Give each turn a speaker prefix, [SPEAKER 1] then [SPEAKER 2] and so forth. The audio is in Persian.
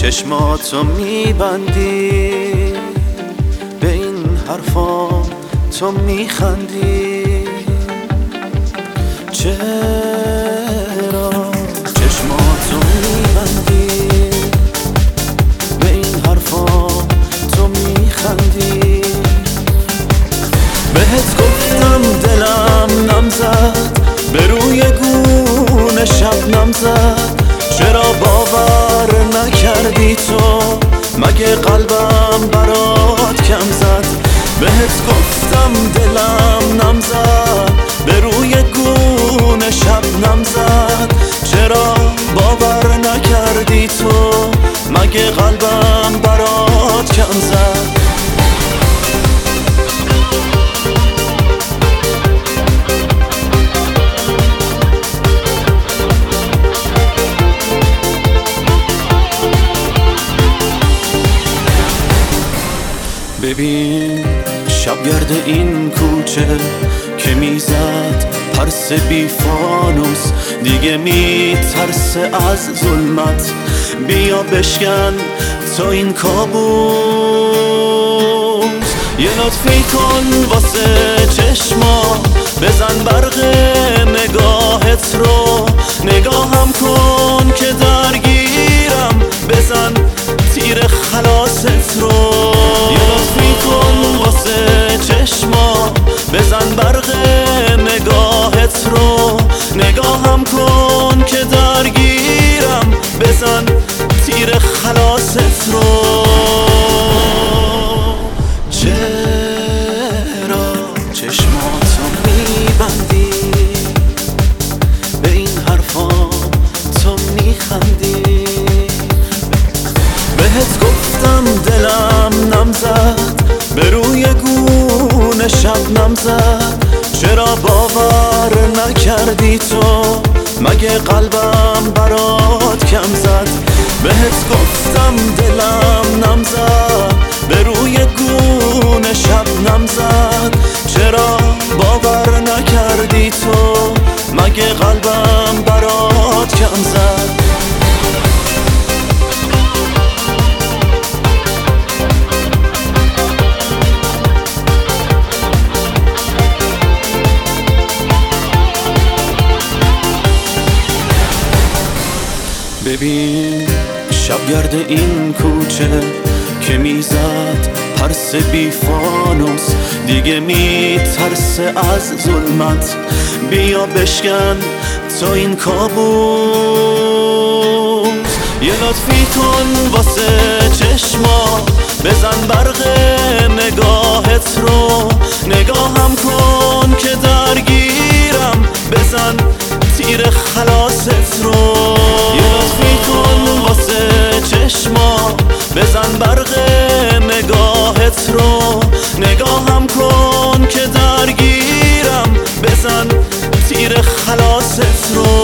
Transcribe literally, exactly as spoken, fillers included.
[SPEAKER 1] چشماتو میبندی، به این حرفا تو میخندی. چرا چشماتو میبندی، به این حرفا تو میخندی. بهت گفتم دلم نمزد، به روی گونه شبنم زد. چرا باور نکردی تو؟ مگه قلبم برات کم زد؟ بهت گفتم دلم نمزد، به روی گونه شبنم زد. چرا باور نکردی تو؟ مگه قلبم برات کم زد؟ ببین شبگرد این کوچه که میزد پرس بی فانوس، دیگه میترسه از ظلمت. بیا بشکن تا این کابوس. یه لطفی کن واسه چشما، بزن برق نگاهت رو. نگاهم کن که درگیرم، بزن تیر خلاصت رو. یه لطفی کن واسه چشما، بزن برق نگاهت رو. نگاهم کن که درگیرم، بزن تیر خلاصت رو. چرا چشماتو میبندی، به این حرفا تو میخندی. بهت گفتم دلم نمزد، به روی گونه شبنم زد. چرا باور نکردی تو؟ مگه قلبم برات کم زد؟ بهت گفتم دلم نمزد، به روی گونه شبنم زد. چرا باور نکردی تو؟ مگه قلبم برات کم زد؟ ببین شبگرد این کوچه که میزد پرس بی فانوس، دیگه میترسه از ظلمت. بیا بشکن تا این کابوس. یه لطفی کن واسه چشما، بزن برق نگاهت رو. نگاهم کن که درگیرم، بزن تیر خلاصت رو. یه لطفی کن واسه چشما، بزن برق نگاهت رو. نگاهم کن که درگیرم، بزن تیر خلاصت رو.